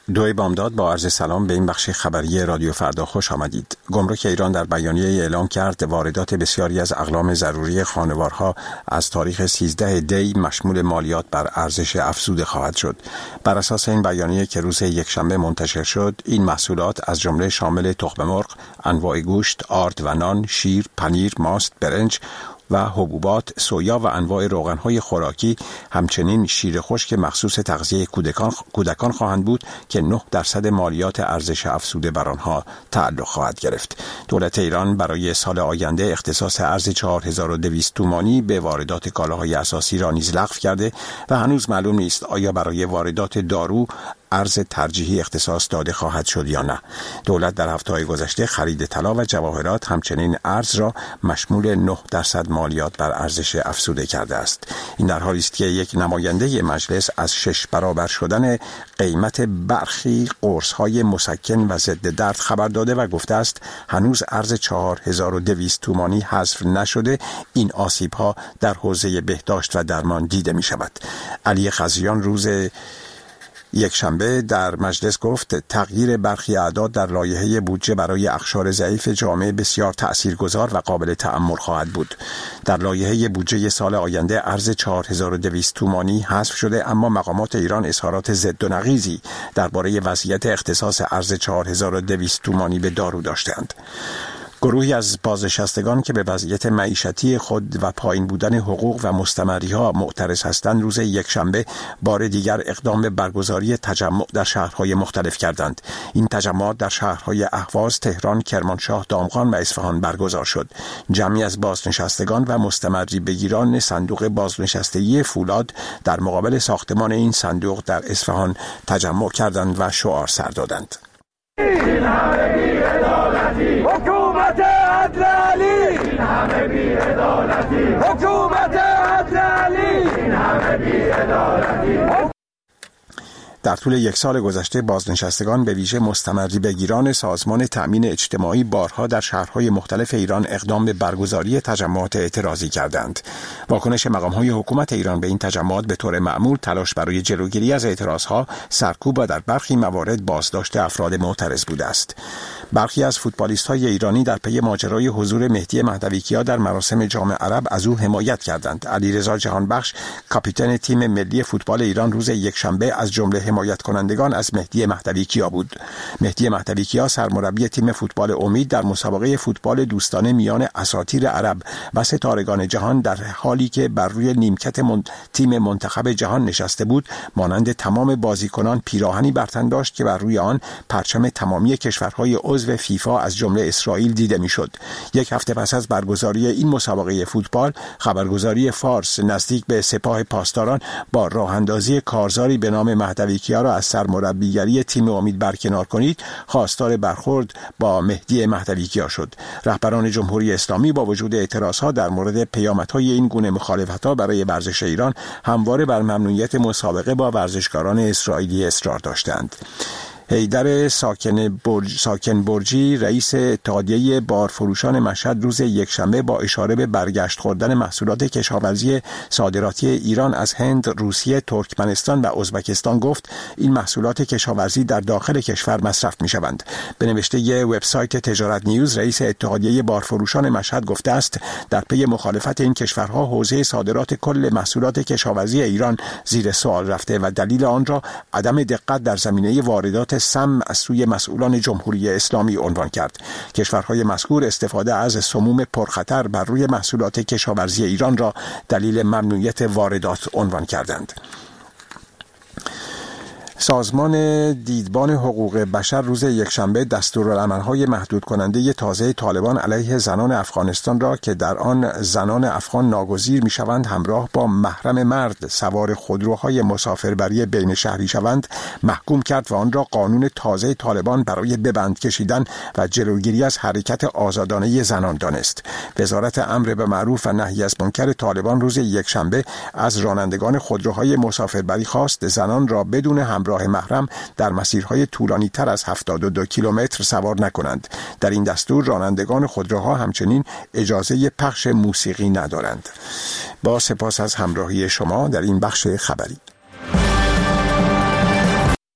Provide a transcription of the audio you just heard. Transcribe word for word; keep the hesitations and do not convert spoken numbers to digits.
دوی بامداد با عرض سلام به این بخش خبری رادیو فردا خوش آمدید. گمرک ایران در بیانیه اعلام کرد واردات بسیاری از اقلام ضروری خانوارها از تاریخ سیزده دی مشمول مالیات بر ارزش افزوده خواهد شد. بر اساس این بیانیه که روز یکشنبه منتشر شد، این محصولات از جمله شامل تخم مرغ، انواع گوشت، آرد و نان، شیر، پنیر، ماست، برنج و حبوبات، سویا و انواع روغن‌های خوراکی، همچنین شیر خشک مخصوص تغذیه کودکان کودکان خواهند بود که نه درصد مالیات ارزش افزوده بر آنها تعلق خواهد گرفت. دولت ایران برای سال آینده اختصاص ارز چهار هزار و دویست تومانی به واردات کالاهای اساسی را نیز لغو کرده و هنوز معلوم نیست آیا برای واردات دارو ارز ترجیحی اختصاص داده خواهد شد یا نه. دولت در هفته‌های گذشته خرید طلا و جواهرات همچنین ارز را مشمول نه درصد مالیات بر ارزش افزوده کرده است. این در حالی است که یک نماینده مجلس از شش برابر شدن قیمت برخی قرص‌های مسکن و ضد درد خبر داده و گفته است هنوز ارز چهار هزار و دویست تومانی حذف نشده. این آسیب‌ها در حوزه بهداشت و درمان دیده می‌شود. علی خضریان روز یک شنبه در مجلس گفت تغییر برخی اعداد در لایحه بودجه برای اقشار ضعیف جامعه بسیار تأثیرگذار و قابل تأمل خواهد بود. در لایحه بودجه سال آینده ارز چهار هزار و دویست تومانی حذف شده، اما مقامات ایران اظهارات ضد و نقیضی درباره وضعیت اختصاص ارز چهار هزار و دویست تومانی به دارو داشتند. گروهی از بازنشستگان که به وضعیت معیشتی خود و پایین بودن حقوق و مستمری‌ها معترض هستند روز یکشنبه بار دیگر اقدام به برگزاری تجمع در شهرهای مختلف کردند. این تجمعات در شهرهای اهواز، تهران، کرمانشاه، دامغان و اصفهان برگزار شد. جمعی از بازنشستگان و مستمری بگیران صندوق بازنشستگی فولاد در مقابل ساختمان این صندوق در اصفهان تجمع کردند و شعار سر دادند. حکومت عدلی، این همه بی‌عدالتی. حکومت عدلی، این همه بی‌عدالتی. در طول یک سال گذشته بازنشستگان به ویژه مستمری بگیران سازمان تأمین اجتماعی بارها در شهرهای مختلف ایران اقدام به برگزاری تجمعات اعتراضی کردند. واکنش مقام‌های حکومت ایران به این تجمعات به طور معمول تلاش برای جلوگیری از اعتراضها، سرکوب و در برخی موارد بازداشت افراد معترض بوده است. برخی از فوتبالیست‌های ایرانی در پی ماجرای حضور مهدی مهدوی کیا در مراسم جام عرب از او حمایت کردند. علیرضا جهانبخش، کاپیتان تیم ملی فوتبال ایران، روز یکشنبه از جمله حمایت کنندگان از مهدی مهدوی کیا بود. مهدی مهدوی کیا سرمربی تیم فوتبال امید در مسابقه فوتبال دوستانه میان اساطیر عرب و ستارگان جهان در حالی که بر روی نیمکت من... تیم منتخب جهان نشسته بود، مانند تمام بازیکنان پیراهنی بر تن داشت که بر روی آن پرچم تمامی کشورهای عضو فیفا از جمله اسرائیل دیده میشد. یک هفته پس از برگزاری این مسابقه فوتبال، خبرگزاری فارس نزدیک به سپاه پاسداران با راه اندازی کارزاری به نام مهدوی کیا را از سرمربیگری تیم امید برکنار کنید خواستار برخورد با مهدی مهدوی کیا شد. رهبران جمهوری اسلامی با وجود اعتراضها در مورد پیامدهای این گونه مخالفت‌ها برای ورزش ایران همواره بر ممنوعیت مسابقه با ورزشکاران اسرائیلی اصرار داشتند. حیدر ساکن برج ساکن برجی، رئیس اتحادیه بارفروشان مشهد، روز یکشنبه با اشاره به برگشت خوردن محصولات کشاورزی صادراتی ایران از هند، روسیه، ترکمنستان و ازبکستان گفت این محصولات کشاورزی در داخل کشور مصرف می‌شوند. به نوشته ی وبسایت تجارت نیوز، رئیس اتحادیه بارفروشان مشهد گفته است در پی مخالفت این کشورها حوزه صادرات کل محصولات کشاورزی ایران زیر سوال رفته و دلیل آن را عدم دقت در زمینه واردات سم از سوی مسئولان جمهوری اسلامی عنوان کرد. کشورهای مذکور استفاده از سموم پرخطر بر روی محصولات کشاورزی ایران را دلیل ممنوعیت واردات عنوان کردند. سازمان دیدبان حقوق بشر روز یکشنبه دستورالعمل‌های محدود کننده تازه طالبان علیه زنان افغانستان را که در آن زنان افغان ناگزیر می‌شوند همراه با محرم مرد سوار خودروهای مسافربری بین شهری شوند محکوم کرد و آن را قانون تازه طالبان برای ببند کشیدن و جلوگیری از حرکت آزادانه زنان دانست. وزارت امر به معروف و نهی از منکر طالبان روز یکشنبه از رانندگان خودروهای مسافربری خواست زنان را بدون همراه محرم در مسیرهای طولانی تر از هفتاد و دو کیلومتر سوار نکنند. در این دستور رانندگان خودروها همچنین اجازه پخش موسیقی ندارند. با سپاس از همراهی شما در این بخش خبری.